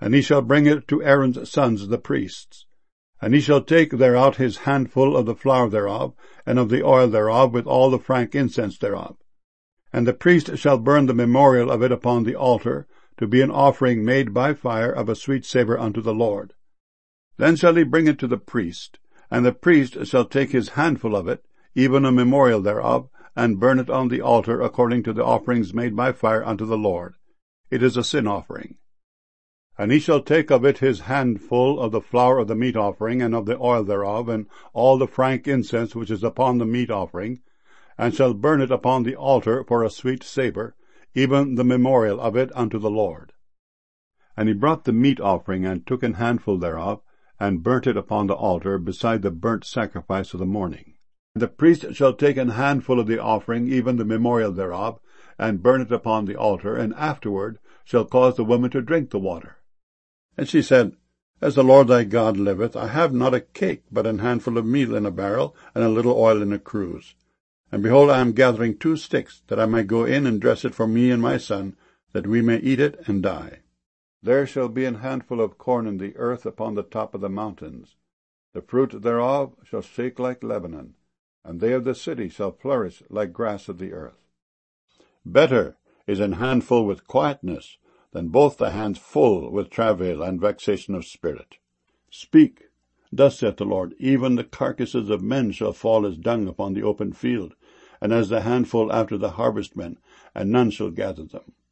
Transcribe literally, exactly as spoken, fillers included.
and he shall bring it to Aaron's sons the priests. And he shall take thereout his handful of the flour thereof, and of the oil thereof, with all the frank incense thereof. And the priest shall burn the memorial of it upon the altar, to be an offering made by fire of a sweet savour unto the Lord. Then shall he bring it to the priest, and the priest shall take his handful of it, even a memorial thereof, and burn it on the altar according to the offerings made by fire unto the Lord. It is a sin offering. And he shall take of it his handful of the flour of the meat offering, and of the oil thereof, and all the frank incense which is upon the meat offering, and shall burn it upon the altar for a sweet savour, even the memorial of it unto the Lord. And he brought the meat offering, and took an handful thereof, and burnt it upon the altar, beside the burnt sacrifice of the morning. And the priest shall take an handful of the offering, even the memorial thereof, and burn it upon the altar, and afterward shall cause the woman to drink the water. And she said, As the Lord thy God liveth, I have not a cake, but an handful of meal in a barrel, and a little oil in a cruse. And behold, I am gathering two sticks, that I may go in and dress it for me and my son, that we may eat it and die. There shall be an handful of corn in the earth upon the top of the mountains. The fruit thereof shall shake like Lebanon, and they of the city shall flourish like grass of the earth. Better is an handful with quietness, than both the hands full with travail and vexation of spirit. Speak, thus saith the Lord, even the carcasses of men shall fall as dung upon the open field, and as the handful after the harvestmen, and none shall gather them.